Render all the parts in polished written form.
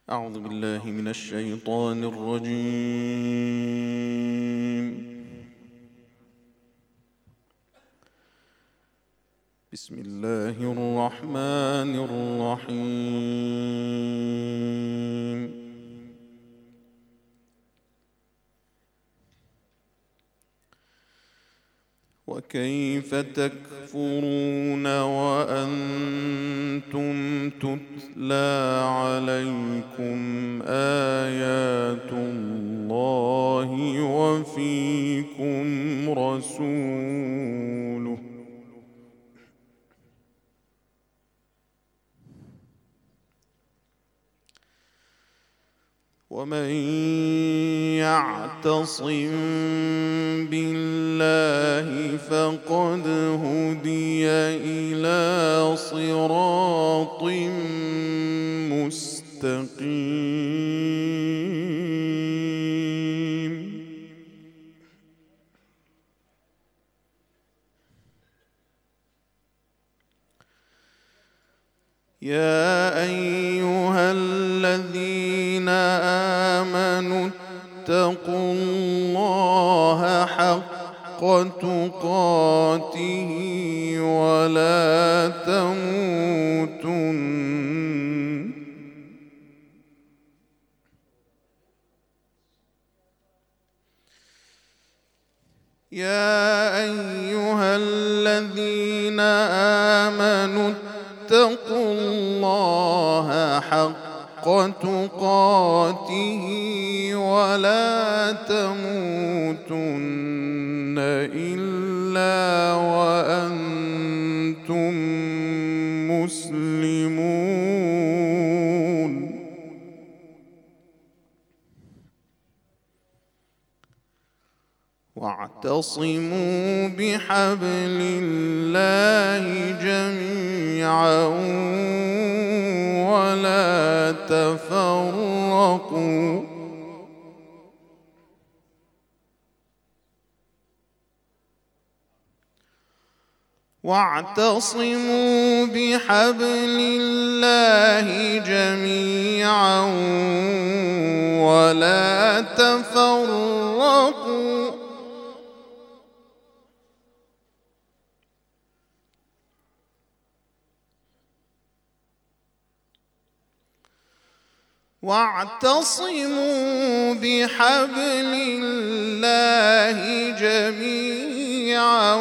أعوذ بالله من الشيطان الرجيم. بسم الله الرحمن الرحيم. وكيف تكفرون وأنتم تتلى عليكم آيات الله وفيكم رسوله ومن يعتصم بالله فقد هدي إلى صراط مستقيم. يا أيها الذين آمنوا اتقوا الله حق تقاته ولا تموتن يا أيها الذين آمنوا اتقوا الله حق تقاته ولا تموتن إلا وأنتم مسلمون. واعتصموا بحبل الله جميعا ولا تفرقوا واعتصموا بحبل الله جميعا ولا تفرقوا واعتصموا بحبل الله جميعا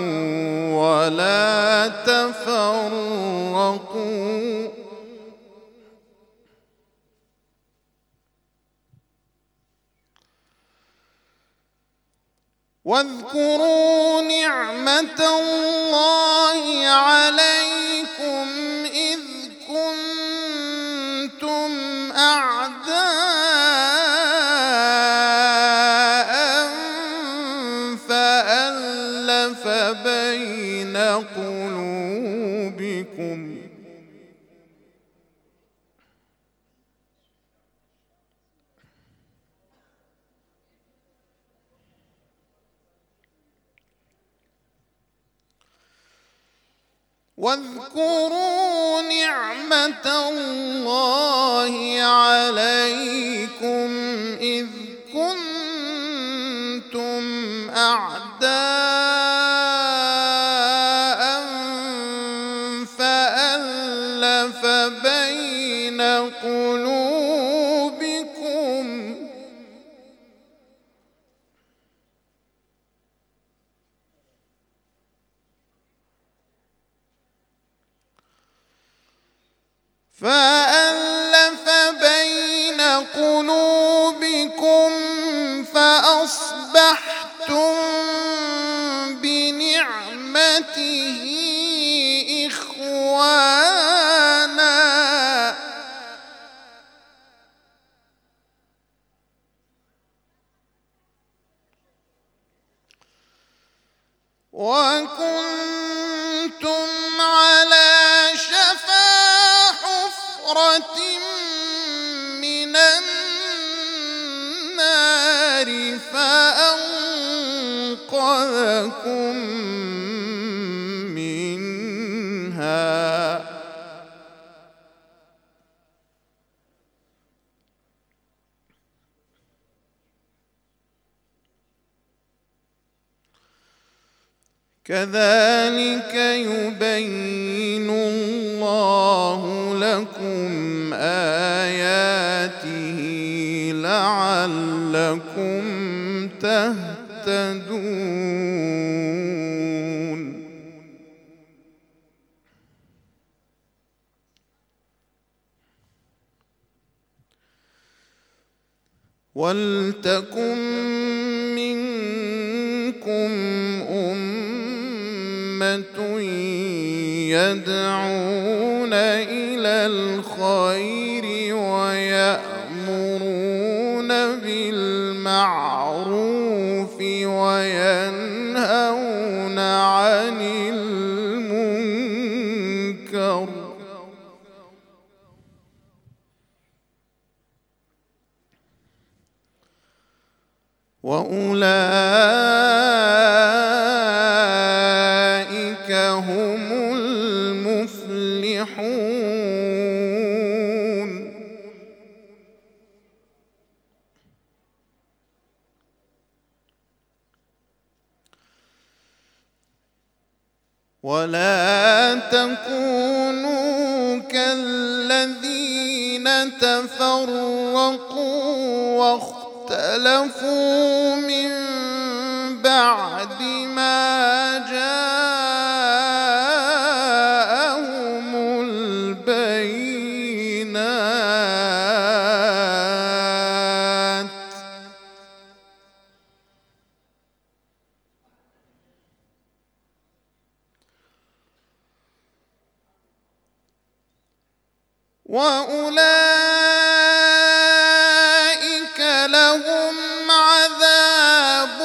ولا تفرقوا واذكروا نعمة الله عليكم إذ كنتم أعداء فألف بين قلوبكم واذكروا نعمة الله عليكم إذ كنتم أعداء فألف بين قلوبكم فأصبحتم بنعمته إخوانا وكنتم على شفا حفرة من النار فأنقذكم منها كذلك يبين الله لكم آياته لعلكم تهتدون. ولتكن منكم أمة يدعون إلى الخير ويأمرون بالمعروف وينهون عن المنكر وأولئك هم المفلحون. ولا تكونوا كالذين تفرقوا واختلفوا من بعد ما جاءهم البينات وأولئك لهم عذاب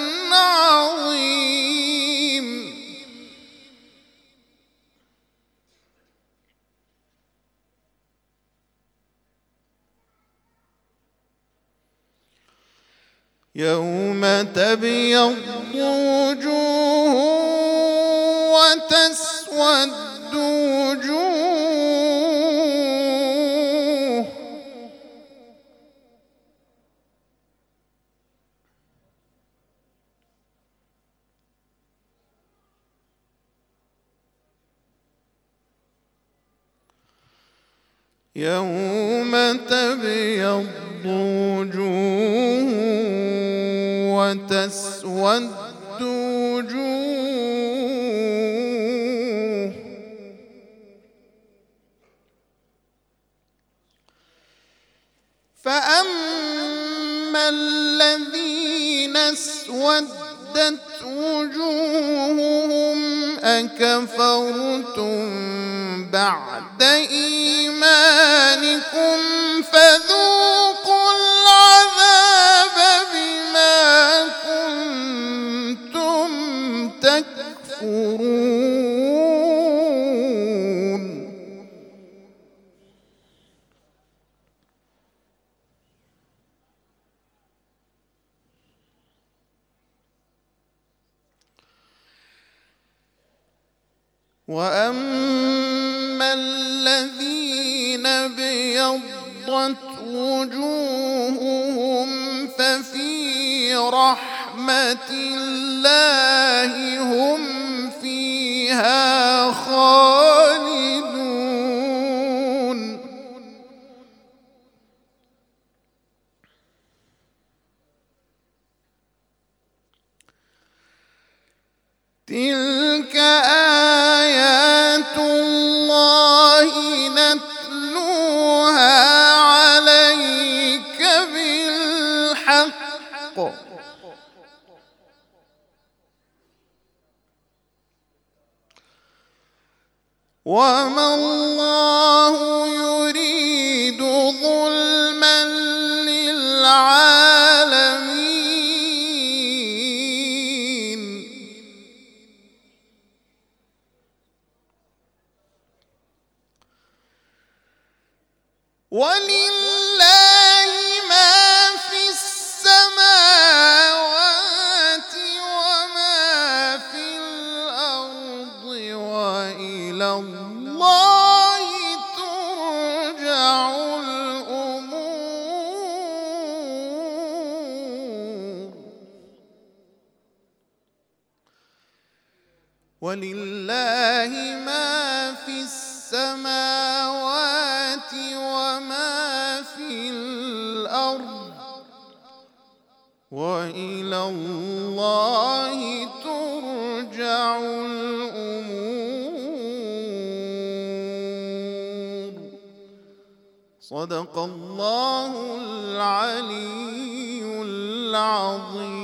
عظيم. يوم تبيض وجوه وتسود وجوه يوم تبيض وجوه وتسود وجوه فأما الذين اسودت وجوههم أكفرتم بعد إيمانكم فذوقوا العذاب بما كنتم تكفرون. وأما الذين ابيضت وجوههم ففي رحمة الله هم فيها خالدون. تلك آيات الله نتلوها عليك بالحق وما الله يريد ظلما للعالمين. ولله ما في السماوات وما في الأرض وإلى الله ترجع الأمور. ولله ما في السماوات وما في الأرض وإلى الله ترجع الأمور. صدق الله العلي العظيم.